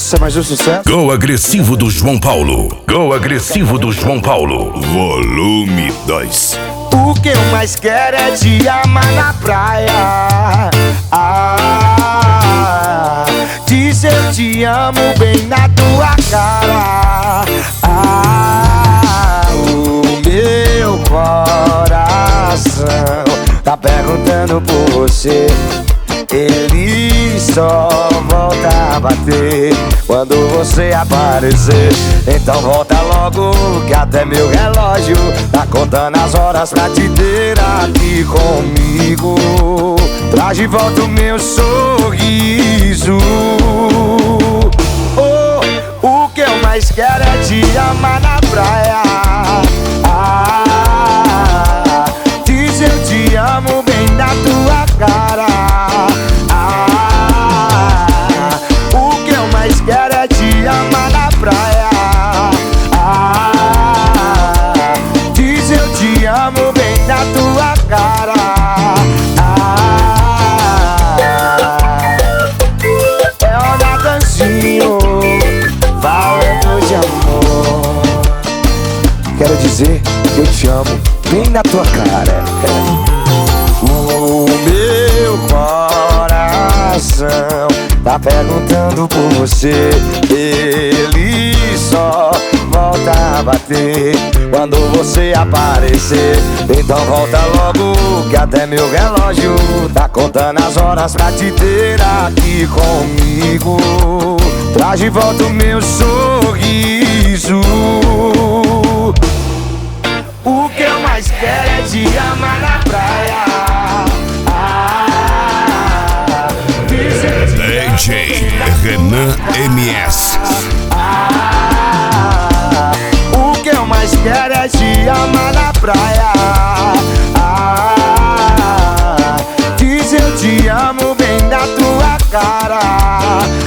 Isso é mais um sucesso. Go agressivo do João Paulo. Go agressivo do João Paulo. Volume 2. O que eu mais quero é te amar na praia. Diz eu te amo bem na tua cara. O meu coração tá perguntando por você. Ele só volta a bater quando você aparecer. Então volta logo que até meu relógio tá contando as horas pra te ter aqui comigo. Traz de volta o meu sorriso. O que eu mais quero é te amar na praia. Diz eu te amo bem na tua cara. O que eu mais quero é te amar na praia. Diz eu te amo bem na tua cara. É o Natanzinho falando de amor. Quero dizer que eu te amo bem na tua cara. O meu coração tá perguntando por você. Ele só volta a bater quando você aparecer. Então volta logo que até meu relógio tá contando as horas pra te ter aqui comigo. Traz de volta o meu sorriso. O que eu mais quero é te amar na praia. DJ Renan MS. O que eu mais quero é te amar na praia. Diz eu te amo bem na tua cara.